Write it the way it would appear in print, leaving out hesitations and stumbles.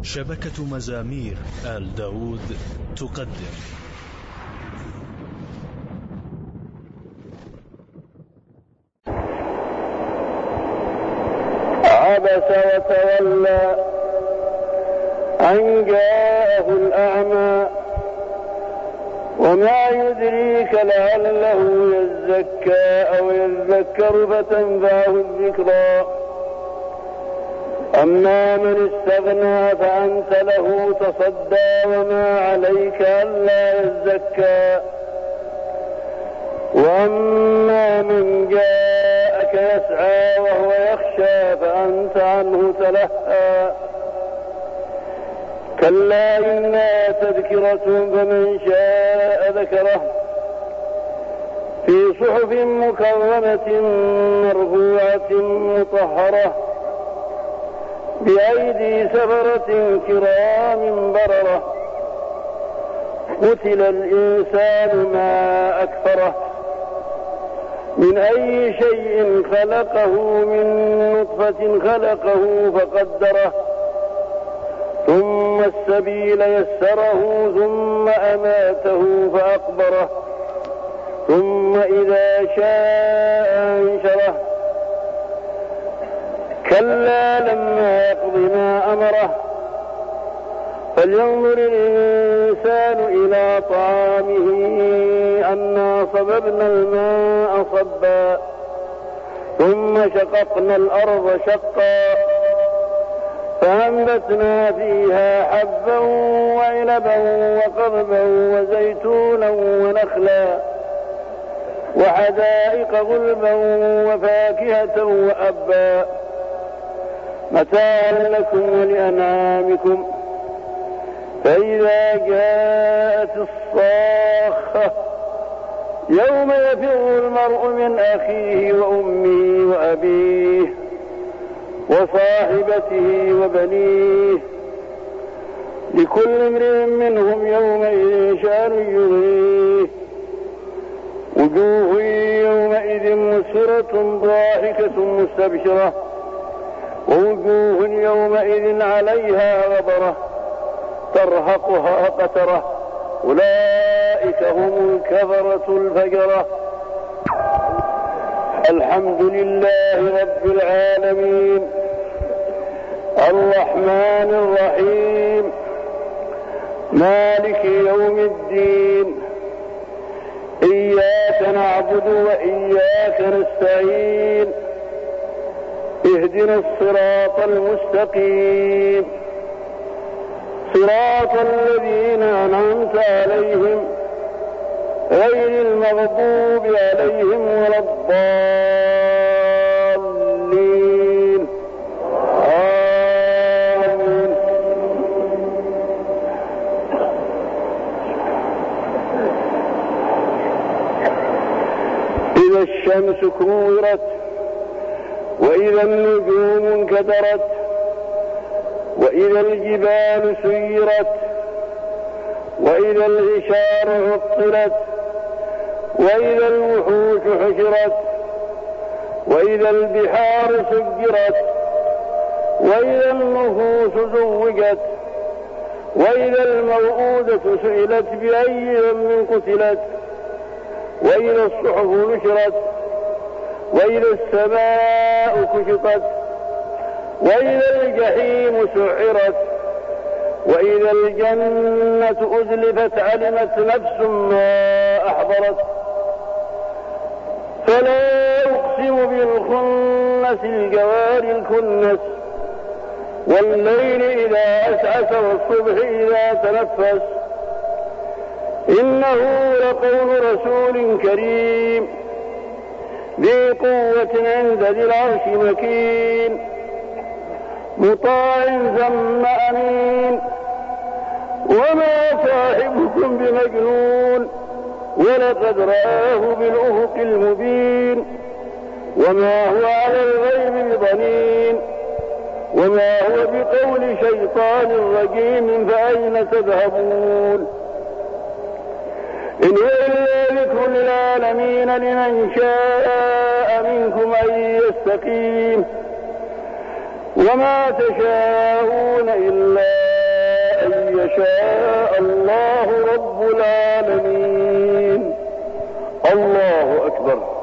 شبكة مزامير آل داود تقدم عبس وتولى أن جاءه الأعمى وما يدريك لعله يزكى أو يذكر فتنفعه الذكرى أما من استغنى فأنت له تصدى وما عليك ألا يزكى وأما من جاءك يسعى وهو يخشى فأنت عنه تلهى كلا إنها تذكرة فمن شاء ذكره في صحف مكرمة مرفوعة مطهرة بأيدي سفرة كرام بررة قتل الإنسان ما أكفره من أي شيء خلقه من نطفة خلقه فقدره ثم السبيل يسره ثم أماته فأقبره ثم إذا شاء أنشره كلا لما يقض ما أمره فلينظر الإنسان إلى طعامه أنا صببنا الماء صبا ثم شققنا الأرض شقا فأنبتنا فيها حبا وعنبا وقضبا وزيتونا ونخلا وحدائق غلبا وفاكهة وأبا متاعا لكم ولأنعامكم فإذا جاءت الصاخة يوم يفر المرء من أخيه وأمه وأبيه وصاحبته وبنيه لكل امرئ منهم يومئذ شأن يغنيه وجوه يومئذ مسفرة ضاحكة مستبشرة ووجوه يومئذ عليها غبرة ترهقها قترة أولئك هم الكفرة الفجرة الحمد لله رب العالمين الرحمن الرحيم مالك يوم الدين إياك نعبد وإياك نستعين اهدنا الصراط المستقيم صراط الذين أنعمت عليهم غير المغضوب عليهم ولا الضالين آمين. إذا الشمس كورت وإذا النجوم انكدرت وإذا الجبال سيرت وإذا العشار عطلت وإذا الوحوش حشرت وإذا البحار سجرت وإذا النفوس زوجت وإذا الموءودة سئلت بأي ذنب قتلت وإذا الصحف نشرت وإذا السماء كشطت وإذا الجحيم سعرت وإذا الجنة أزلفت علمت نفس ما أحضرت فلا أقسم بالخنس الجوار الكنس والليل إذا أسعس والصبح إذا تنفس إنه لقول رسول كريم ذي قوة عند ذي العرش مكين مطاع ثم أمين وما صاحبكم بمجنون ولقد رآه بالأفق المبين وما هو على الغيب بضنين وما هو بقول شيطان رجيم فأين تذهبون إن هو إلا ذكر للعالمين لمن شاء منكم أن يستقيم وما تشاءون إلا شاء الله رب العالمين. الله أكبر.